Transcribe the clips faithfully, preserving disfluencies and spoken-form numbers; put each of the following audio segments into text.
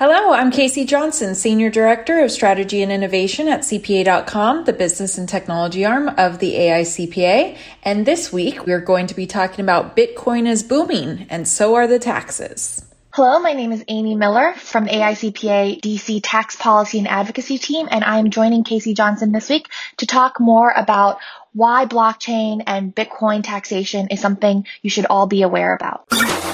Hello, I'm Casey Johnson, Senior Director of Strategy and Innovation at C P A dot com, the business and technology arm of the A I C P A. And this week, we're going to be talking about Bitcoin is booming, and so are the taxes. Hello, my name is Amy Miller from A I C P A D C Tax Policy and Advocacy Team, and I'm joining Casey Johnson this week to talk more about why blockchain and Bitcoin taxation is something you should all be aware about.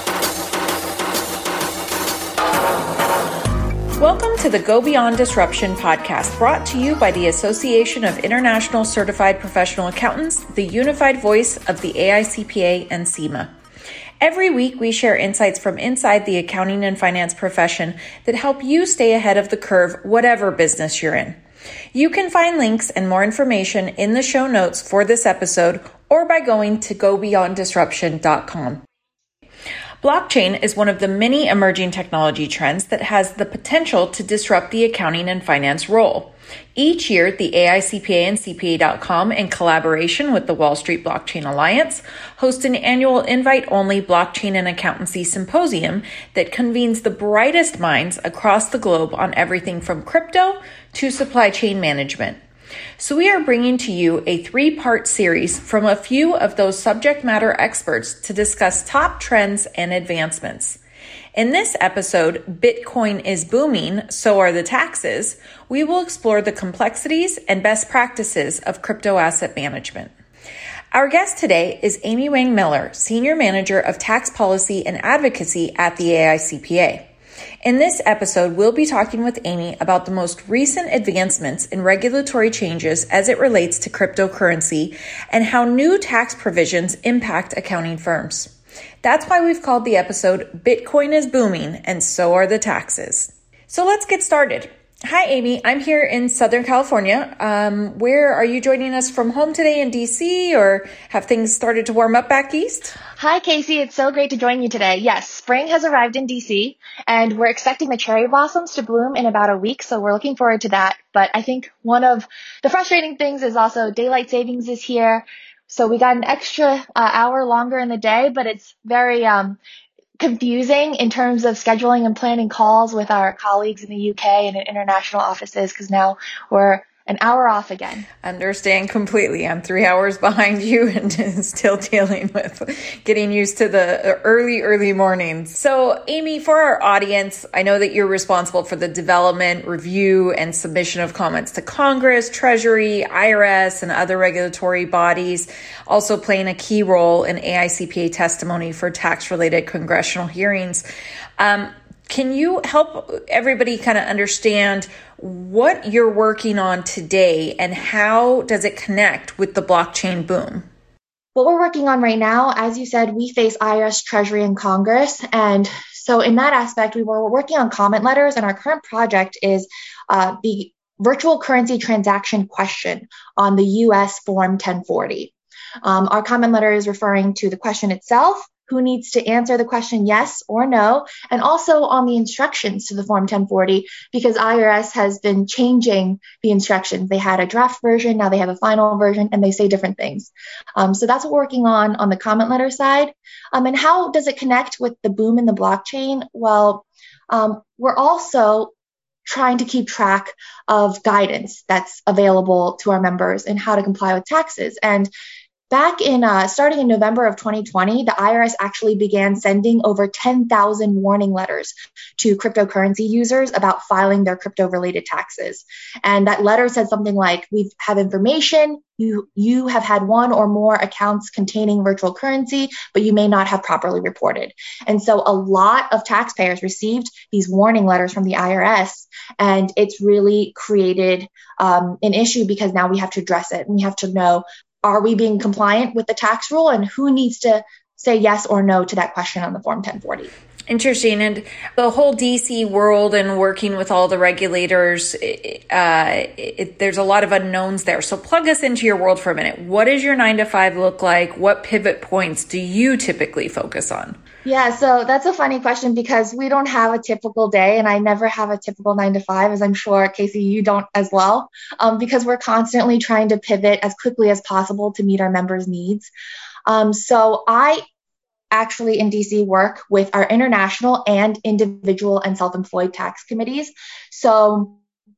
Welcome to the Go Beyond Disruption podcast, brought to you by the Association of International Certified Professional Accountants, the unified voice of the A I C P A and SEMA. Every week, we share insights from inside the accounting and finance profession that help you stay ahead of the curve, whatever business you're in. You can find links and more information in the show notes for this episode or by going to go beyond disruption dot com. Blockchain is one of the many emerging technology trends that has the potential to disrupt the accounting and finance role. Each year, the A I C P A and C P A dot com, in collaboration with the Wall Street Blockchain Alliance, host an annual invite-only blockchain and accountancy symposium that convenes the brightest minds across the globe on everything from crypto to supply chain management. So we are bringing to you a three-part series from a few of those subject matter experts to discuss top trends and advancements. In this episode, Bitcoin is booming, so are the taxes, we will explore the complexities and best practices of crypto asset management. Our guest today is Amy Wang Miller, Senior Manager of Tax Policy and Advocacy at the A I C P A. In this episode, we'll be talking with Amy about the most recent advancements in regulatory changes as it relates to cryptocurrency and how new tax provisions impact accounting firms. That's why we've called the episode Bitcoin is booming, and so are the taxes. So let's get started. Hi, Amy. I'm here in Southern California. Um, where are you joining us from home today, in D C, or have things started to warm up back east? Hi, Casey. It's so great to join you today. Yes, spring has arrived in D C, and we're expecting the cherry blossoms to bloom in about a week, so we're looking forward to that. But I think one of the frustrating things is also daylight savings is here, so we got an extra uh, hour longer in the day, but it's very um confusing in terms of scheduling and planning calls with our colleagues in the U K and in international offices, because now we're an hour off again. Understand completely. I'm three hours behind you and still dealing with getting used to the early, early mornings. So, Amy, for our audience, I know that you're responsible for the development, review, and submission of comments to Congress, Treasury, I R S, and other regulatory bodies, also playing a key role in A I C P A testimony for tax-related congressional hearings. Um, Can you help everybody kind of understand what you're working on today and how does it connect with the blockchain boom? What we're working on right now, as you said, we face I R S, Treasury, and Congress. And so in that aspect, we were working on comment letters, and our current project is uh, the virtual currency transaction question on the U S Form ten forty. Um, our comment letter is referring to the question itself, who needs to answer the question yes or no, and also on the instructions to the Form ten forty, because I R S has been changing the instructions. They had a draft version, now they have a final version, and they say different things. Um, so that's what we're working on on the comment letter side. Um, and how does it connect with the boom in the blockchain? Well, um, we're also trying to keep track of guidance that's available to our members and how to comply with taxes. And Back in, uh, starting in November of twenty twenty, the I R S actually began sending over ten thousand warning letters to cryptocurrency users about filing their crypto-related taxes. And that letter said something like, we have information, you, you have had one or more accounts containing virtual currency, but you may not have properly reported. And so a lot of taxpayers received these warning letters from the I R S, and it's really created um, an issue because now we have to address it, and we have to know, are we being compliant with the tax rule, and who needs to say yes or no to that question on the Form ten forty? Interesting. And the whole D C world and working with all the regulators, uh, it, there's a lot of unknowns there. So plug us into your world for a minute. What does your nine to five look like? What pivot points do you typically focus on? Yeah, so that's a funny question because we don't have a typical day, and I never have a typical nine to five, as I'm sure, Casey, you don't as well, um, because we're constantly trying to pivot as quickly as possible to meet our members' needs. Um, so I actually in D C work with our international and individual and self-employed tax committees. So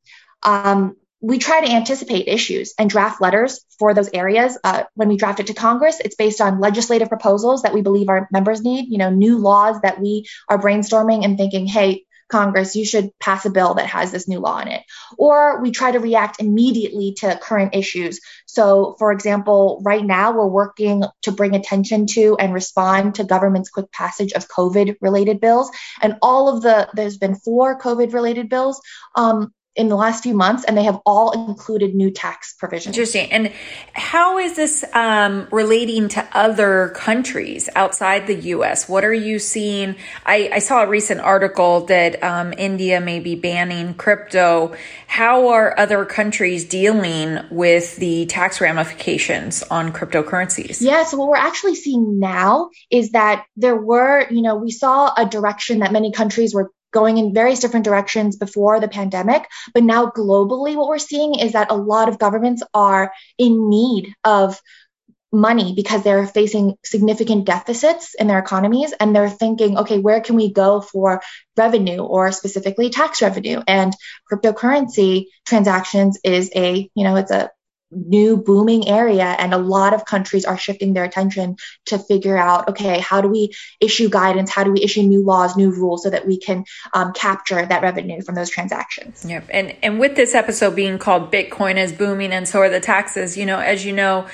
um, we try to anticipate issues and draft letters for those areas. Uh, when we draft it to Congress, it's based on legislative proposals that we believe our members need, you know, new laws that we are brainstorming and thinking, hey, Congress, you should pass a bill that has this new law in it. Or we try to react immediately to current issues. So, for example, right now we're working to bring attention to and respond to government's quick passage of COVID-related bills. And all of the, there's been four COVID-related bills um, in the last few months, and they have all included new tax provisions. Interesting. And how is this um, relating to other countries outside the U S? What are you seeing? I, I saw a recent article that um, India may be banning crypto. How are other countries dealing with the tax ramifications on cryptocurrencies? Yeah, so what we're actually seeing now is that there were, you know, we saw a direction that many countries were going in various different directions before the pandemic. But now globally, what we're seeing is that a lot of governments are in need of money because they're facing significant deficits in their economies. And they're thinking, okay, where can we go for revenue or specifically tax revenue? And cryptocurrency transactions is a, you know, it's a new booming area, and a lot of countries are shifting their attention to figure out, okay, how do we issue guidance? How do we issue new laws, new rules so that we can um, capture that revenue from those transactions? Yep. And, and with this episode being called Bitcoin is booming and so are the taxes, you know, as you know,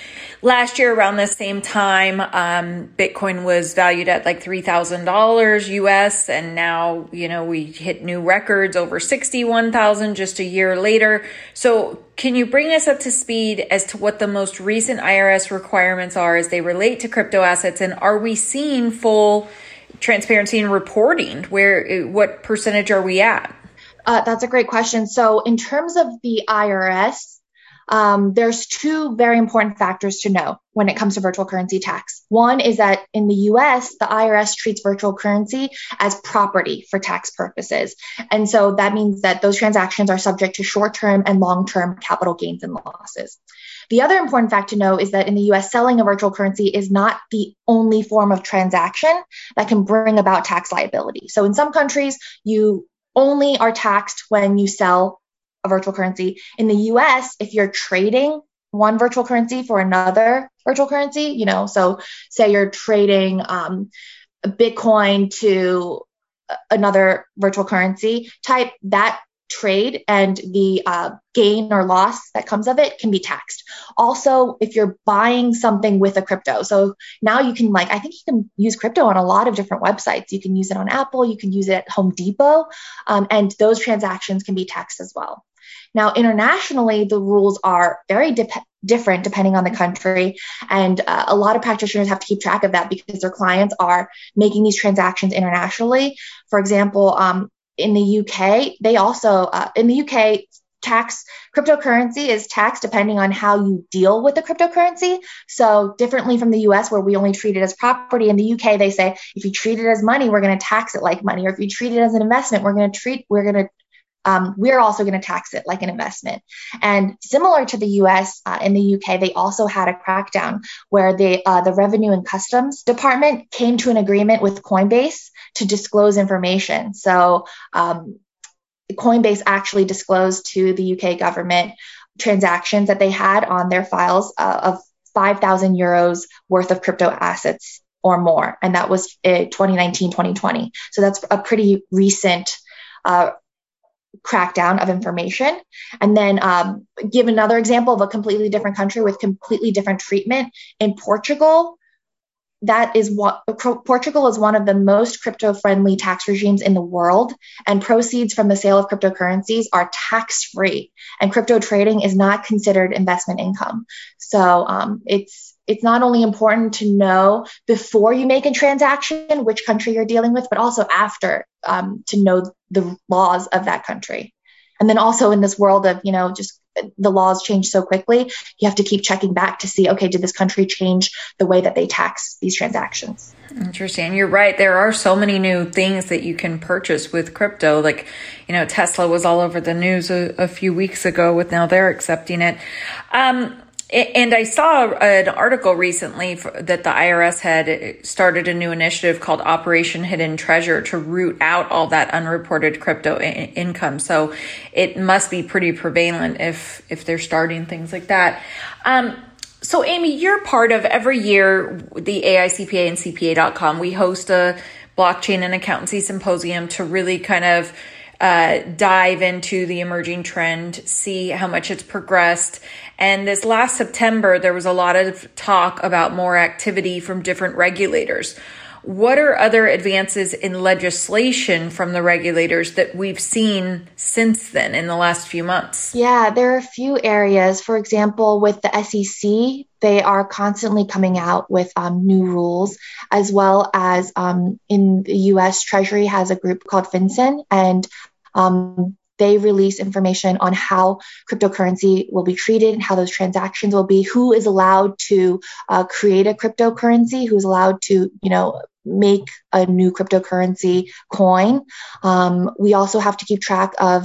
last year around the same time, um, Bitcoin was valued at like three thousand dollars U S. And now, you know, we hit new records over sixty-one thousand just a year later. So can you bring us up to speed as to what the most recent I R S requirements are as they relate to crypto assets? And are we seeing full transparency and reporting? Where, what percentage are we at? Uh, that's a great question. So in terms of the I R S, Um, there's two very important factors to know when it comes to virtual currency tax. One is that in the U S, the I R S treats virtual currency as property for tax purposes. And so that means that those transactions are subject to short-term and long-term capital gains and losses. The other important fact to know is that in the U S, selling a virtual currency is not the only form of transaction that can bring about tax liability. So in some countries, you only are taxed when you sell a virtual currency. In the U S, if you're trading one virtual currency for another virtual currency, you know, so say you're trading um, Bitcoin to another virtual currency type, that trade and the uh, gain or loss that comes of it can be taxed. Also, if you're buying something with a crypto, so now you can like, I think you can use crypto on a lot of different websites. You can use it on Apple, you can use it at Home Depot, um, and those transactions can be taxed as well. Now, internationally, the rules are very dip- different depending on the country. And uh, a lot of practitioners have to keep track of that because their clients are making these transactions internationally. For example, um, in the U K, they also, uh, in the U K, tax cryptocurrency is taxed depending on how you deal with the cryptocurrency. So differently from the U S, where we only treat it as property, in the U K, they say, if you treat it as money, we're going to tax it like money. Or if you treat it as an investment, we're going to treat, we're going to Um, we're also going to tax it like an investment. And similar to the U S, uh, in the U K, they also had a crackdown where they, uh, the Revenue and Customs Department came to an agreement with Coinbase to disclose information. So um, Coinbase actually disclosed to the U K government transactions that they had on their files uh, of five thousand euros worth of crypto assets or more. And that was uh, twenty nineteen, twenty twenty. So that's a pretty recent uh crackdown of information. And then um, give another example of a completely different country with completely different treatment. In Portugal, that is what Portugal is one of the most crypto-friendly tax regimes in the world, and proceeds from the sale of cryptocurrencies are tax-free, and crypto trading is not considered investment income. So um, it's It's not only important to know before you make a transaction which country you're dealing with, but also after um, to know the laws of that country. And then also in this world of, you know, just the laws change so quickly, you have to keep checking back to see, okay, did this country change the way that they tax these transactions? Interesting. You're right. There are so many new things that you can purchase with crypto. Like, you know, Tesla was all over the news a, a few weeks ago with now they're accepting it. Um, And I saw an article recently that the I R S had started a new initiative called Operation Hidden Treasure to root out all that unreported crypto I- income. So it must be pretty prevalent if if they're starting things like that. Um, so Amy, you're part of every year the A I C P A and C P A dot com. We host a blockchain and accountancy symposium to really kind of Uh, dive into the emerging trend, see how much it's progressed. And this last September, there was a lot of talk about more activity from different regulators. What are other advances in legislation from the regulators that we've seen since then in the last few months? Yeah, there are a few areas. For example, with the S E C, they are constantly coming out with um, new rules, as well as um, in the U S Treasury has a group called FinCEN, and um, they release information on how cryptocurrency will be treated and how those transactions will be, who is allowed to uh, create a cryptocurrency, who's allowed to, you know, make a new cryptocurrency coin. Um, we also have to keep track of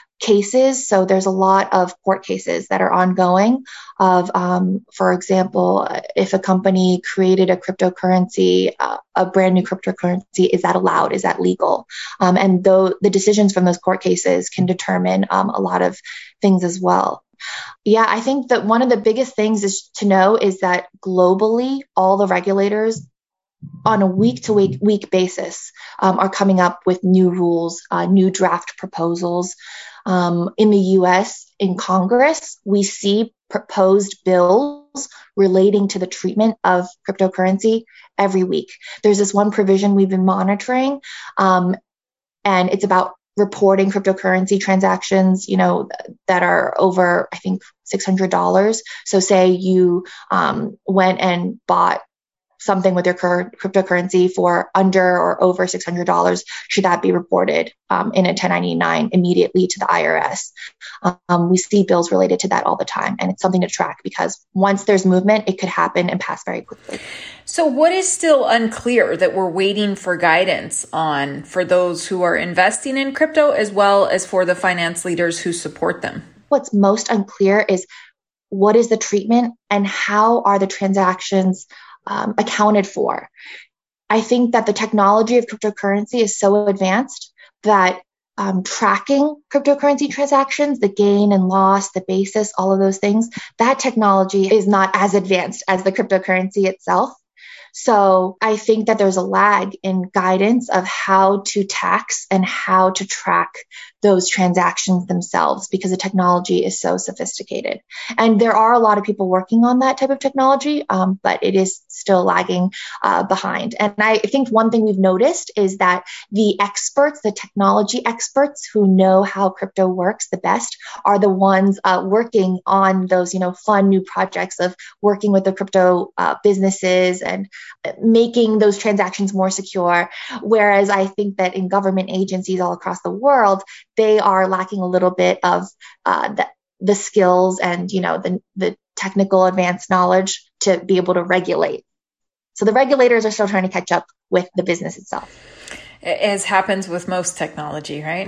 cases. So there's a lot of court cases that are ongoing of, um, for example, if a company created a cryptocurrency, uh, a brand new cryptocurrency, is that allowed? Is that legal? Um, and though the decisions from those court cases can determine um, a lot of things as well. Yeah, I think that one of the biggest things is to know is that globally, all the regulators on a week to week week basis um, are coming up with new rules, uh, new draft proposals. Um, in the U S, in Congress, we see proposed bills relating to the treatment of cryptocurrency every week. There's this one provision we've been monitoring, um, and it's about reporting cryptocurrency transactions, you know, that are over, I think, six hundred dollars. So say you um, went and bought something with your cryptocurrency for under or over six hundred dollars, should that be reported um, in a ten ninety-nine immediately to the I R S? Um, we see bills related to that all the time, and it's something to track because once there's movement, it could happen and pass very quickly. So what is still unclear that we're waiting for guidance on for those who are investing in crypto as well as for the finance leaders who support them? What's most unclear is what is the treatment and how are the transactions Um, accounted for. I think that the technology of cryptocurrency is so advanced that um, tracking cryptocurrency transactions, the gain and loss, the basis, all of those things, that technology is not as advanced as the cryptocurrency itself. So I think that there's a lag in guidance of how to tax and how to track those transactions themselves because the technology is so sophisticated. And there are a lot of people working on that type of technology, um, but it is still lagging uh, behind. And I think one thing we've noticed is that the experts, the technology experts who know how crypto works the best are the ones uh, working on those, you know, fun new projects of working with the crypto uh, businesses and making those transactions more secure. Whereas I think that in government agencies all across the world, they are lacking a little bit of uh, the, the skills and, you know, the, the technical advanced knowledge to be able to regulate. So the regulators are still trying to catch up with the business itself. As happens with most technology, right?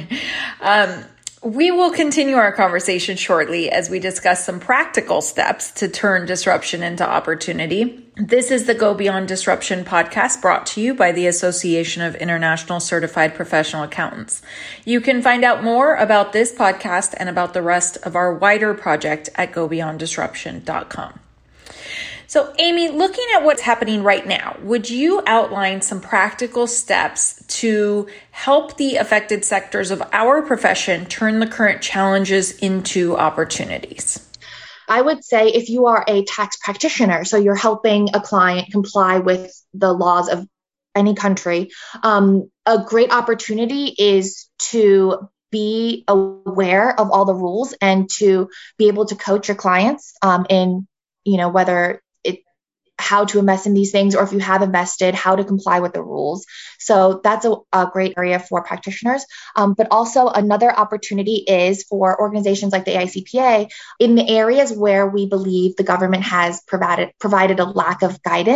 um, We will continue our conversation shortly as we discuss some practical steps to turn disruption into opportunity. This is the Go Beyond Disruption podcast brought to you by the Association of International Certified Professional Accountants. You can find out more about this podcast and about the rest of our wider project at go beyond disruption dot com. So, Amy, looking at what's happening right now, would you outline some practical steps to help the affected sectors of our profession turn the current challenges into opportunities? I would say if you are a tax practitioner, so you're helping a client comply with the laws of any country, um, a great opportunity is to be aware of all the rules and to be able to coach your clients um, in, you know, whether how to invest in these things, or if you have invested, how to comply with the rules. So that's a, a great area for practitioners. Um, but also another opportunity is for organizations like the A I C P A in the areas where we believe the government has provided provided a lack of guidance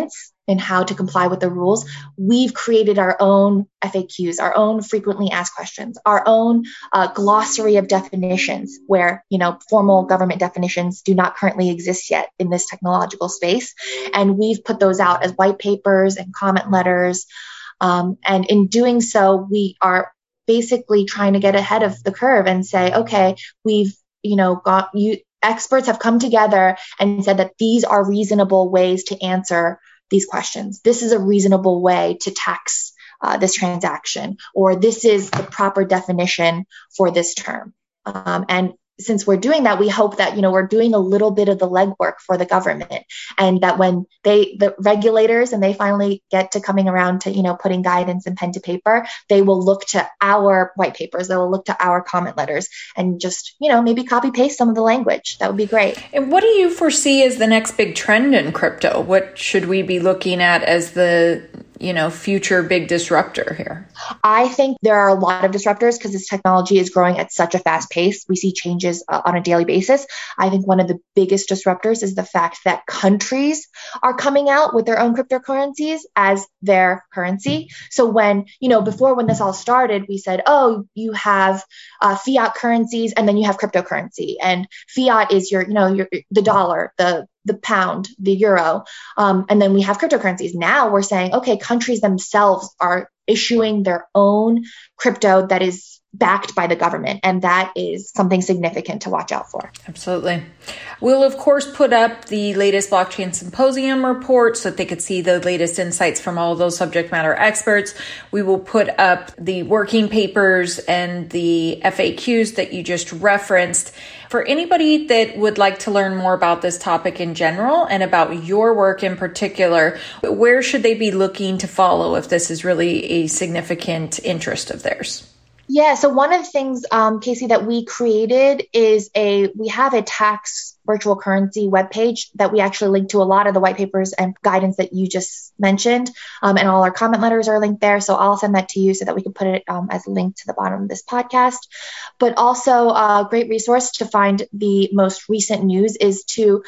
in how to comply with the rules, we've created our own F A Qs, our own frequently asked questions, our own uh, glossary of definitions where, you know, formal government definitions do not currently exist yet in this technological space. And we've put those out as white papers and comment letters. Um, and in doing so, we are basically trying to get ahead of the curve and say, okay, we've, you know, got you, experts have come together and said that these are reasonable ways to answer these questions. This is a reasonable way to tax uh, this transaction, or this is the proper definition for this term. Um, and since we're doing that, we hope that, you know, we're doing a little bit of the legwork for the government, and that when they, the regulators, and they finally get to coming around to, you know, putting guidance and pen to paper, they will look to our white papers, they will look to our comment letters and just, you know, maybe copy paste some of the language. That would be great. And what do you foresee as the next big trend in crypto? What should we be looking at as the, you know, future big disruptor here? I think there are a lot of disruptors because this technology is growing at such a fast pace. We see changes uh, on a daily basis. I think one of the biggest disruptors is the fact that countries are coming out with their own cryptocurrencies as their currency. So when, you know, before when this all started, we said, oh, you have uh, fiat currencies and then you have cryptocurrency. And fiat is your, you know, your the dollar, the the pound, the euro, um, and then we have cryptocurrencies. Now we're saying, okay, countries themselves are issuing their own crypto that is backed by the government. And that is something significant to watch out for. Absolutely. We'll, of course, put up the latest blockchain symposium report so that they could see the latest insights from all those subject matter experts. We will put up the working papers and the F A Qs that you just referenced. For anybody that would like to learn more about this topic in general and about your work in particular, where should they be looking to follow if this is really a significant interest of theirs? Yeah, so one of the things, um, Casey, that we created is a, we have a tax virtual currency webpage that we actually link to a lot of the white papers and guidance that you just mentioned. Um, and all our comment letters are linked there. So I'll send that to you so that we can put it um, as a link to the bottom of this podcast. But also a great resource to find the most recent news is to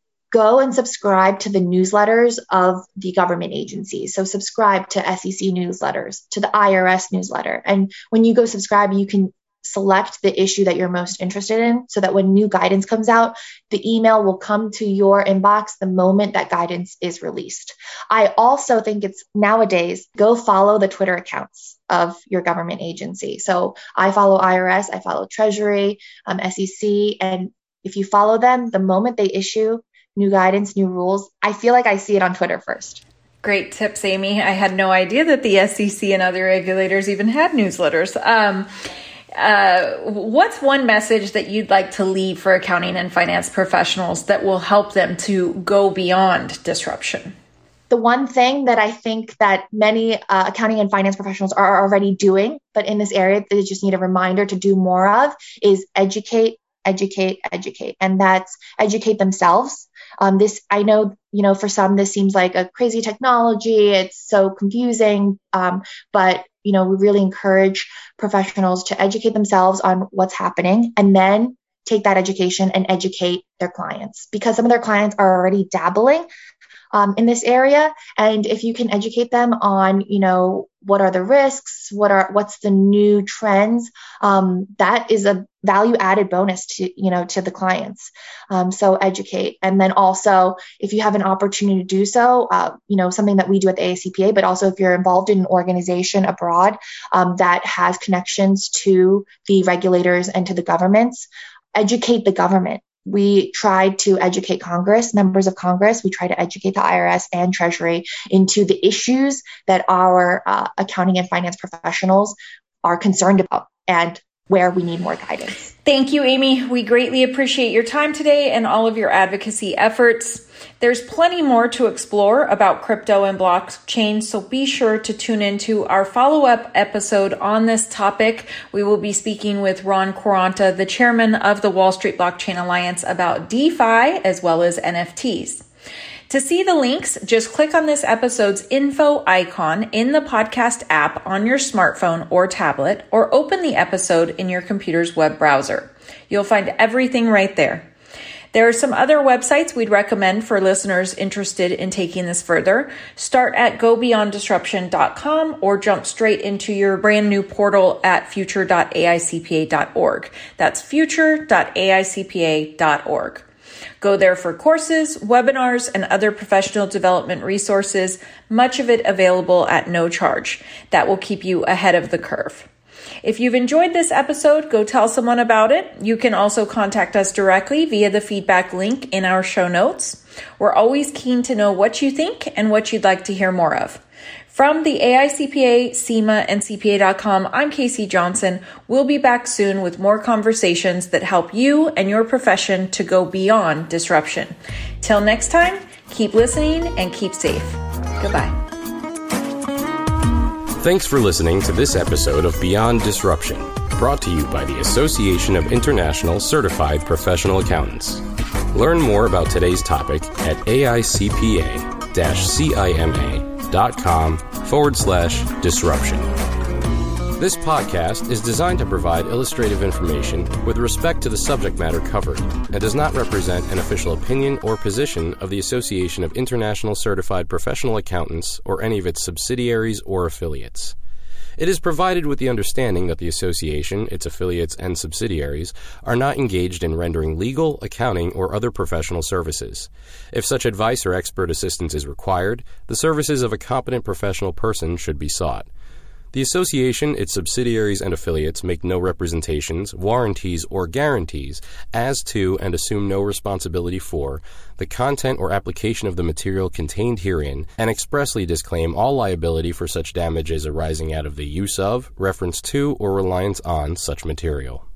go and subscribe to the newsletters of the government agencies. So subscribe to S E C newsletters, to the I R S newsletter. And when you go subscribe, you can select the issue that you're most interested in so that when new guidance comes out, the email will come to your inbox the moment that guidance is released. I also think it's nowadays, go follow the Twitter accounts of your government agency. So I follow I R S, I follow Treasury, um, S E C, and if you follow them, the moment they issue new guidance, new rules, I feel like I see it on Twitter first. Great tips, Amy. I had no idea that the S E C and other regulators even had newsletters. Um, uh, what's one message that you'd like to leave for accounting and finance professionals that will help them to go beyond disruption? The one thing that I think that many uh, accounting and finance professionals are already doing, but in this area they just need a reminder to do more of, is educate, educate, educate. And that's educate themselves. Um, this, I know, you know, for some, this seems like a crazy technology. It's so confusing. Um, but, you know, we really encourage professionals to educate themselves on what's happening and then take that education and educate their clients, because some of their clients are already dabbling um, in this area. And if you can educate them on, you know, what are the risks, what are, what's the new trends, um, that is a value added bonus to, you know, to the clients. Um, so educate. And then also, if you have an opportunity to do so, uh, you know, something that we do at the A I C P A, but also if you're involved in an organization abroad um, that has connections to the regulators and to the governments, educate the government. We try to educate Congress, members of Congress. We try to educate the I R S and Treasury into the issues that our uh, accounting and finance professionals are concerned about and where we need more guidance. Thank you, Amy. We greatly appreciate your time today and all of your advocacy efforts. There's plenty more to explore about crypto and blockchain, so be sure to tune into our follow-up episode on this topic. We will be speaking with Ron Quaranta, the chairman of the Wall Street Blockchain Alliance, about DeFi as well as N F Ts. To see the links, just click on this episode's info icon in the podcast app on your smartphone or tablet, or open the episode in your computer's web browser. You'll find everything right there. There are some other websites we'd recommend for listeners interested in taking this further. Start at go beyond disruption dot com or jump straight into your brand new portal at future dot A I C P A dot org. That's future dot A I C P A dot org. Go there for courses, webinars, and other professional development resources, much of it available at no charge. That will keep you ahead of the curve. If you've enjoyed this episode, go tell someone about it. You can also contact us directly via the feedback link in our show notes. We're always keen to know what you think and what you'd like to hear more of. From the A I C P A, SEMA, and C P A dot com, I'm Casey Johnson. We'll be back soon with more conversations that help you and your profession to go beyond disruption. Till next time, keep listening and keep safe. Goodbye. Thanks for listening to this episode of Beyond Disruption, brought to you by the Association of International Certified Professional Accountants. Learn more about today's topic at aicpa-cima.com forward slash disruption. This podcast is designed to provide illustrative information with respect to the subject matter covered and does not represent an official opinion or position of the Association of International Certified Professional Accountants or any of its subsidiaries or affiliates. It is provided with the understanding that the association, its affiliates, and subsidiaries are not engaged in rendering legal, accounting, or other professional services. If such advice or expert assistance is required, the services of a competent professional person should be sought. The association, its subsidiaries, and affiliates make no representations, warranties, or guarantees as to and assume no responsibility for the content or application of the material contained herein and expressly disclaim all liability for such damages arising out of the use of, reference to, or reliance on such material.